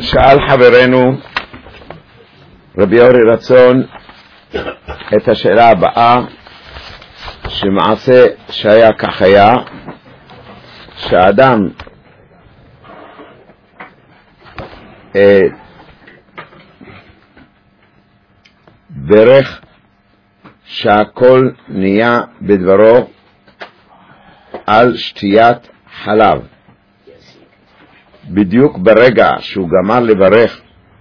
שאל חברנו רבי אורי רצון את השאלה הבאה, שמעשה שהיה כך היה, שהאדם ברך שהכל נהיה בדברו על שתיית חלב. בדיוק ברגע שהוא גמר לברך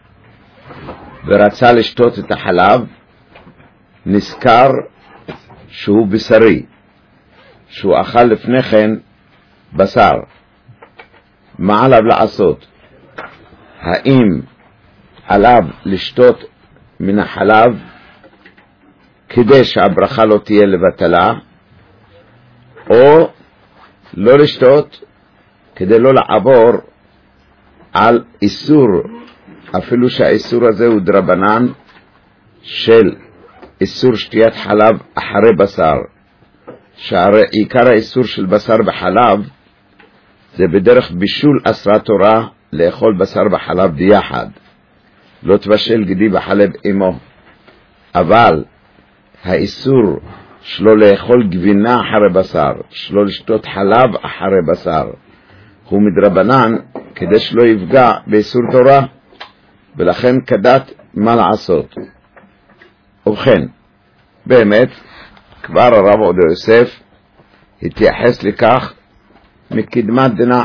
ורצה לשתות את החלב, נזכר שהוא בשרי, שהוא אכל לפני כן בשר. מה עליו לעשות? האם עליו לשתות מן החלב כדי שהברכה לא תהיה לבטלה, או לא לשתות כדי לא לעבור על איסור, אפילו שהאיסור הזה הוא דרבנן, של איסור שתיית חלב אחרי בשר, שהרי עיקר האיסור של בשר בחלב זה בדרך בישול אסרה תורה לאכול בשר בחלב ביחד, לא תבשל גדי בחלב אמו. אבל האיסור שלא לאכול גבינה אחרי בשר, שלא לשתות חלב אחרי בשר, הוא מדרבנן כדי שלא יפגע באיסור תורה, ולכן כדת מה לעשות. ובכן, באמת כבר הרב עובדיה יוסף התייחס לכך מקדמת דנא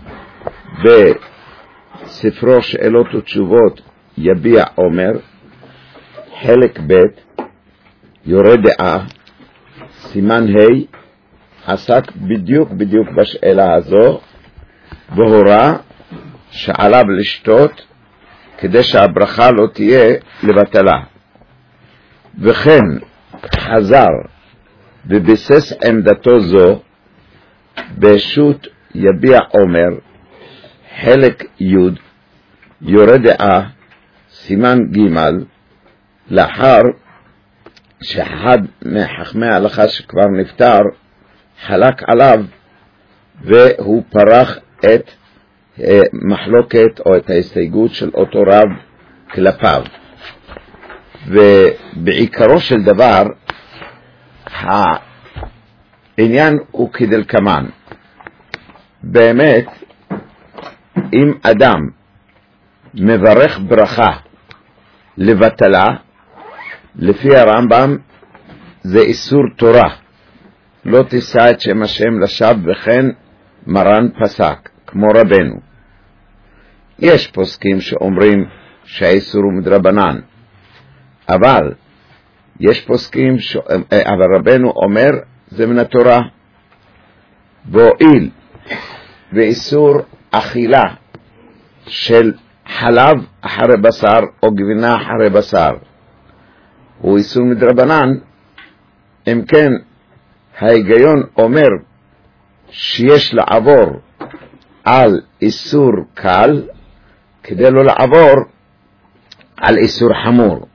בספרו שאלות ותשובות יביע אומר, חלק ב' יורה דעה, סימן ה', עסק בדיוק בשאלה הזו, והורה שעליו לשתות כדי שהברכה לא תהיה לבטלה. וכן חזר וביסס עמדתו זו בשו"ת יביע אומר, חלק י' יורה דעה, סימן ג', לאחר שאחד מחכמי ההלכה שכבר נפטר חלק עליו, והוא פרח את מחלוקת או את ההסתייגות של אותו רב כלפיו. ובעיקרו של דבר העניין הוא כדלקמן. באמת אם אדם מברך ברכה לבטלה, לפי הרמב"ם זה איסור תורה, לא תישא את שם השם לשווא, וכן מרן פסק כמו רבנו. יש פוסקים שאומרים שהאיסור הוא מדרבנן, אבל יש פוסקים אבל רבנו אומר זה מן התורה. והואיל ואיסור אכילה של חלב אחרי בשר או גבינה אחרי בשר הוא איסור מדרבנן, אם כן ההיגיון אומר שיש לעבור על איסור קל כדי לא לעבור על איסור חמור.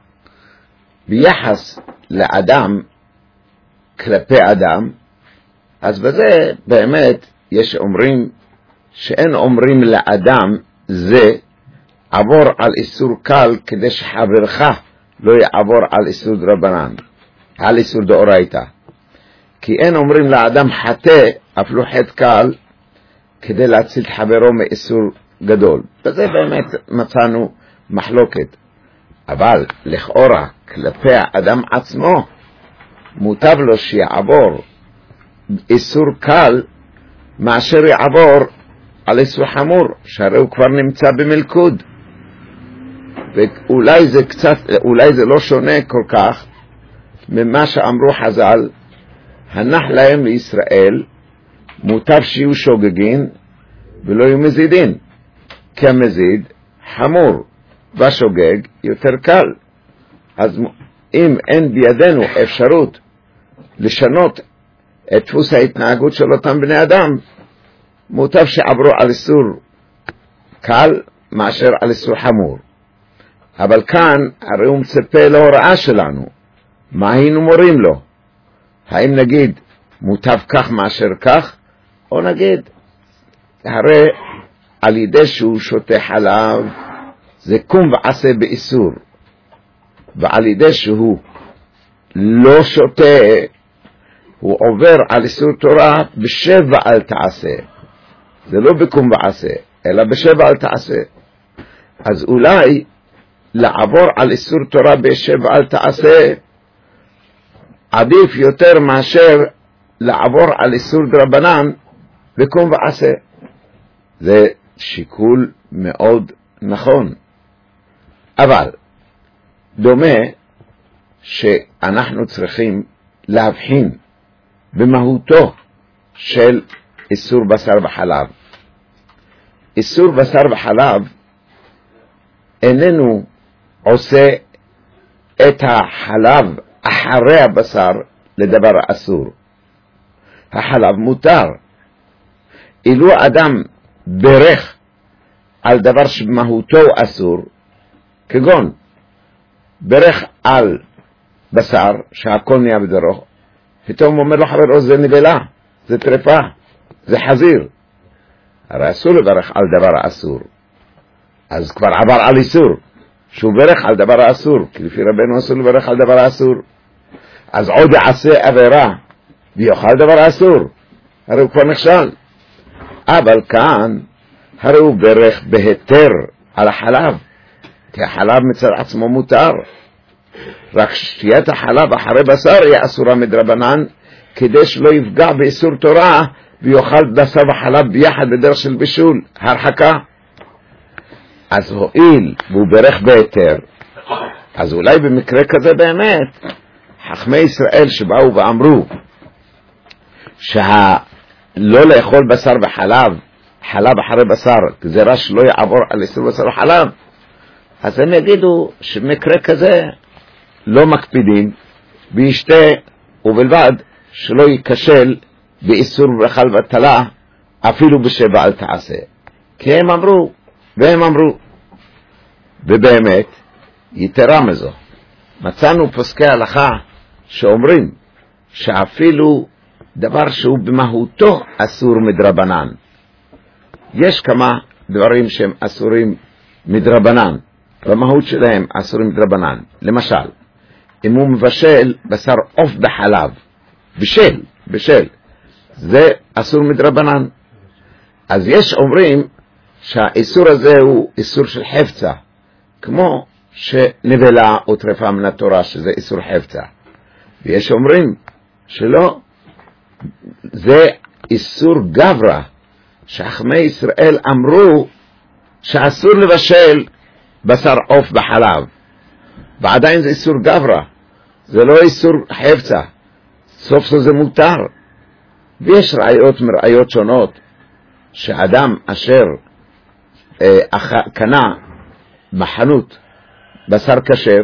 ביחס לאדם כלפי אדם, אז בזה באמת יש אומרים שאין אומרים לאדם זה עבור על איסור קל כדי שחברך לא יעבור על איסור דרבנן, על איסור דאורייתא. כי אין אומרים לאדם חטא, אפילו חטא קל, כדי להציל את חברו מאיסור גדול. בזה באמת מצאנו מחלוקת. אבל לכאורה כלפי האדם עצמו מוטב לו שיעבור איסור קל מאשר יעבור על איסור חמור, שהרי הוא כבר נמצא במלכוד. ואולי זה קצת, אולי זה לא שונה כל כך ממה שאמרו חז"ל, הנח להם לישראל מוטב שיהיו שוגגין ולא יהיו מזידין, כי המזיד חמור והשוגג יותר קל. אז אם אין בידינו אפשרות לשנות את דפוס ההתנהגות של אותם בני אדם, מוטב שעברו על איסור קל מאשר על איסור חמור. אבל כאן הרי הוא מצפה להוראה שלנו, מה היינו מורים לו? האם נגיד מוטב כך מאשר כך, או נגיד הרי על ידי שהוא שותה חלב, זה קום ועשה באיסור, ועל ידי שהוא לא שותה, הוא עובר על איסור תורה בשב ואל תעשה. זה לא בקום ועשה, אלא בשב ואל תעשה. אז אולי לעבור על איסור תורה בשב ואל תעשה, עדיף יותר מאשר לעבור על איסור דרבנן בקום ועשה. זה שיקול מאוד נכון. אבל דומה שאנחנו צריכים להבחין במהותו של איסור בשר וחלב. איסור בשר וחלב איננו עושה את החלב אחרי הבשר לדבר אסור. החלב מותר. אילו אדם ברך על דבר שמהותו אסור, כגון ברך על בשר שהכל נהיה בדרו, פתאום אומר לו חברו, זה נבלה, זה טרפה, זה חזיר. הרי אסור לברך על דבר אסור. אז כבר עבר על איסור, שהוא ברך על דבר אסור, כי לפי רבנו אסור לברך על דבר אסור. אז עוד יעשה עבירה ויאכל דבר אסור, הרי הוא כבר נכשל. אבל כאן הרי הוא ברך בהיתר על החלב, כי החלב מצד עצמו מותר. רק שתיית החלב אחרי בשר היא אסורה מדרבנן, כדי שלא יפגע באיסור תורה ויאכל בשר וחלב ביחד בדרך של בישול, הרחקה. אז הואיל והוא ברך בהיתר, אז אולי במקרה כזה באמת חכמי ישראל שבאו ואמרו שלא לאכול בשר וחלב, חלב אחרי בשר, גזירה שלא יעבור על איסור בשר וחלב, אז הם יגידו שמקרה כזה לא מקפידים וישתה, ובלבד שלא ייכשל באיסור ברכה ובטלה אפילו בשבע אל תעשה. כי הם אמרו, והם אמרו, ובאמת יתרה מזו, מצאנו פוסקי הלכה שאומרים שאפילו דבר שהוא במהותו אסור מדרבנן. יש כמה דברים שהם אסורים מדרבנן, במהות שלהם אסורים מדרבנן. למשל, אם הוא מבשל בשר עוף בחלב, בשל, זה אסור מדרבנן. אז יש אומרים שהאיסור הזה הוא איסור של חפצה, כמו שנבלה או טרפה מן התורה, שזה איסור חפצה. ויש אומרים שלא, זה איסור גברה, שחכמי ישראל אמרו שאסור לבשל בשר עוף בחלב, ועדיין זה איסור גברה, זה לא איסור חפצה, סוף סוף זה מותר. ויש ראיות מראיות שונות, שאדם אשר קנה בחנות בשר כשר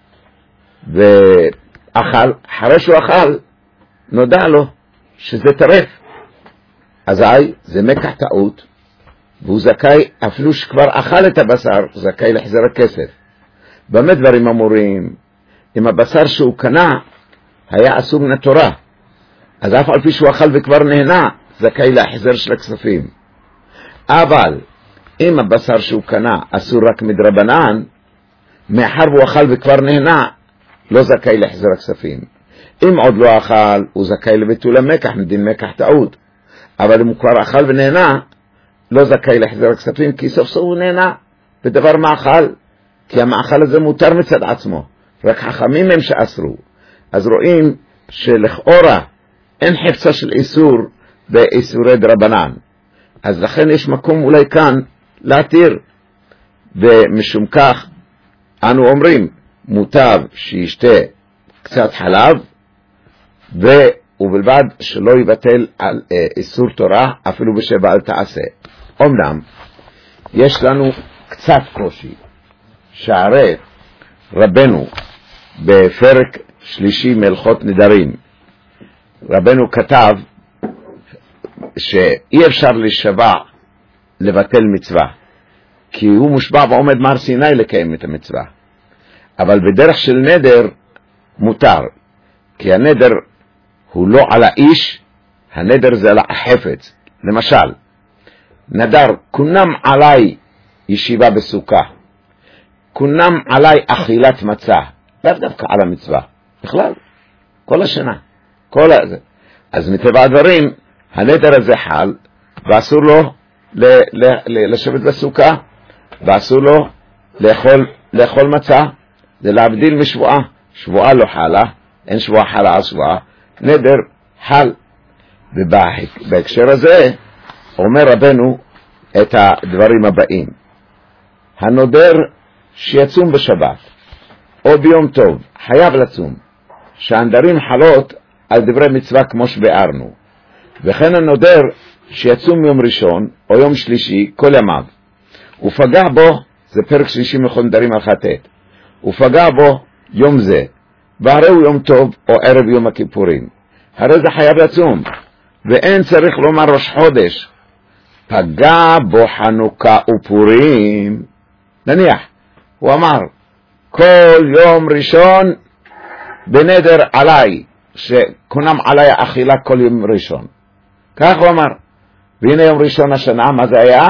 ואכל, אחרי שהוא אכל נודע לו שזה טרף, אזי זה מקח טעות, והוא זכאי, אפילו שכבר אכל את הבשר, הוא זכאי להחזר הכסף. במה דברים אמורים? אם הבשר שהוא קנה היה אסור מן התורה, אז אף על פי שהוא אכל וכבר נהנה, זכאי להחזר של הכספים. אבל אם הבשר שהוא קנה אסור רק מדרבנן, מאחר והוא אכל וכבר נהנה, לא זכאי להחזר הכספים. אם עוד לא אכל, הוא זכאי לביטול המקח, מדין מקח טעות. אבל אם הוא כבר אכל ונהנה, לא זכאי להחזר הכספים, כי סוף סוף הוא נהנה בדבר מאכל, כי המאכל הזה מותר מצד עצמו, רק חכמים הם שאסרו. אז רואים שלכאורה אין חפצה של איסור באיסורי דרבנן, אז לכן יש מקום אולי כאן להתיר. ומשום כך אנו אומרים מוטב שישתה קצת חלב, ובלבד שלא יבטל על איסור תורה אפילו בשבע אל תעשה. אומנם יש לנו קצת קושי, שהרי רבנו בפרק שלישי מהלכות נדרים, רבנו כתב שאי אפשר לשבע לבטל מצווה, כי הוא מושבע ועומד מהר סיני לקיים את המצווה. אבל בדרך של נדר מותר, כי הנדר הוא לא על האיש, הנדר זה על החפץ. למשל, נדר, כונם עליי ישיבה בסוכה, כונם עליי אכילת מצה, לאו דווקא על המצווה, בכלל, כל השנה, אז מטבע הדברים, הנדר הזה חל, ואסור לו לשבת בסוכה, ואסור לו לאכול מצה, זה להבדיל משבועה, שבועה לא חלה, אין שבועה חלה על שבועה, נדר חל. ובהקשר הזה אומר רבנו את הדברים הבאים: הנודר שיצום בשבת או ביום טוב חייב לצום, שהנדרים חלות על דברי מצווה כמו שבארנו, וכן הנודר שיצום יום ראשון או יום שלישי כל ימיו, ופגע בו, זה פרק שלישי מלכות נדרים על חטאת, ופגע בו יום זה, והרי הוא יום טוב או ערב יום הכיפורים, הרי זה חייב לצום, ואין צריך לומר ראש חודש, פגע בו חנוכה ופורים. נניח, הוא אמר, כל יום ראשון בנדר עליי, שכונם עליי אכילה כל יום ראשון. כך הוא אמר. והנה יום ראשון השנה, מה זה היה?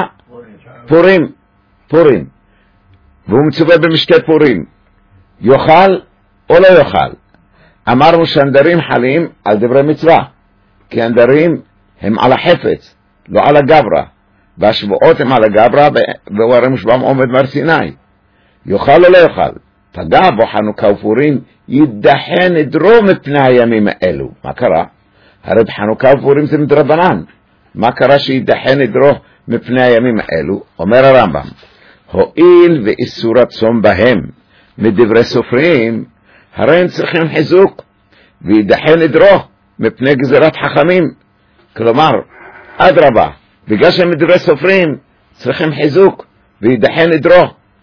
פורים. והוא מצווה במשתה פורים. יאכל או לא יאכל? אמרנו שהנדרים חלים על דברי מצווה, כי הנדרים הם על החפץ, לא על הגברה, והשבועות הם על הגברה, והרי משבועם עומד מהר סיני. יאכל או לא יאכל? פגע בו חנוכה ופורים, יידחה נדרו מפני הימים האלו. מה קרה? הרי בחנוכה ופורים זה מדרבנן. מה קרה שידחה נדרו מפני הימים האלו? אומר הרמב"ם, הואיל ואיסור הצום בהם מדברי סופרים, הרי הם צריכים חיזוק, וידחה נדרו מפני גזירת חכמים. כלומר, אדרבה, בגלל שהם מדברי סופרים, צריכים חיזוק, וידחה נדרו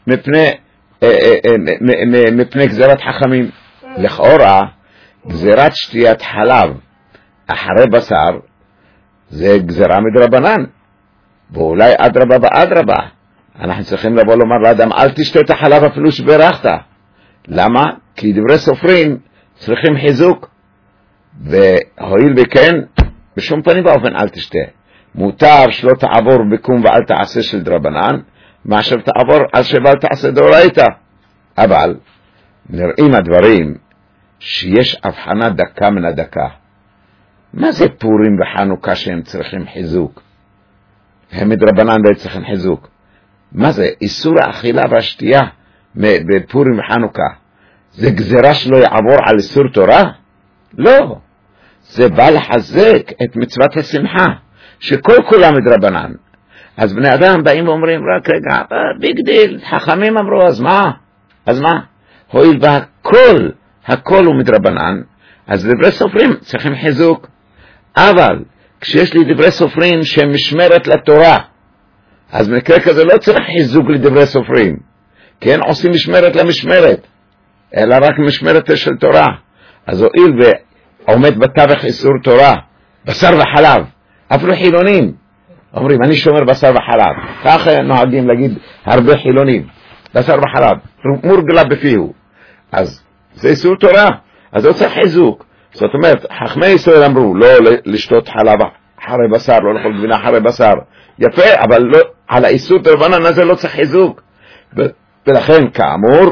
מפני גזירת חכמים. לכאורה, גזירת שתיית חלב אחרי בשר, זה גזירה מדרבנן, ואולי אדרבה ואדרבה, אנחנו צריכים לבוא לומר לאדם, אל תשתה את החלב אפילו שברכת. למה? כי דברי סופרים צריכים חיזוק, והואיל וכן, בשום פנים ואופן אל תשתה. מותר שלא תעבור בקום ואל תעשה של דרבנן, מאשר תעבור על שבל תעשה דאורייתא. אבל נראים הדברים שיש הבחנה דקה מן הדקה. מה זה פורים וחנוכה שהם צריכים חיזוק? הם מדרבנן והם צריכים חיזוק. מה זה? איסור האכילה והשתייה בפורים וחנוכה, זה גזירה שלא יעבור על איסור תורה? לא. זה בא לחזק את מצוות השמחה, שכל כולה מדרבנן. אז בני אדם באים ואומרים, רק רגע, ביג דיל, חכמים אמרו, אז מה? הואיל הכל הוא מדרבנן, אז דברי סופרים צריכים חיזוק. אבל כשיש לי דברי סופרים שהם משמרת לתורה, אז במקרה כזה לא צריך חיזוק לדברי סופרים, כי אין עושים משמרת למשמרת, אלא רק משמרת של תורה. אז הואיל ועומד בתווך איסור תורה, בשר וחלב, אפילו חילונים אומרים, אני שומר בשר וחלב, ככה נוהגים להגיד הרבה חילונים, בשר וחלב, מורגלה בפיהו, אז זה איסור תורה, אז לא צריך חיזוק. זאת אומרת, חכמי ישראל אמרו, לא לשתות חלב אחרי בשר, לא לאכול גבינה אחרי בשר, יפה, אבל לא, על האיסור דרבנן הזה לא צריך חיזוק. ולכן כאמור,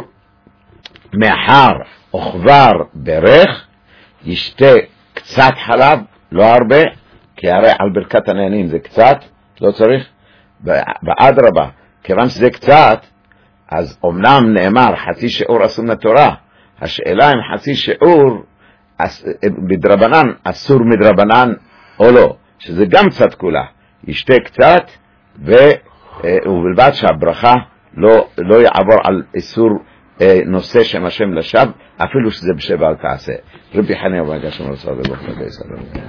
מאחר או כבר ברך, ישתה קצת חלב, לא הרבה, כי הרי על ברכת הנהנים זה קצת, לא צריך, באדרבה, כיוון שזה קצת, אז אומנם נאמר חצי שיעור אסור לתורה, השאלה אם חצי שיעור בדרבנן אסור מדרבנן או לא, שזה גם קצת כולה, ישתה קצת, ובלבד שהברכה לא יעבור על איסור נושא שם השם לשווא, אפילו שזה בשבע אל תעשה. רבי חנינא בן עקשיא אמר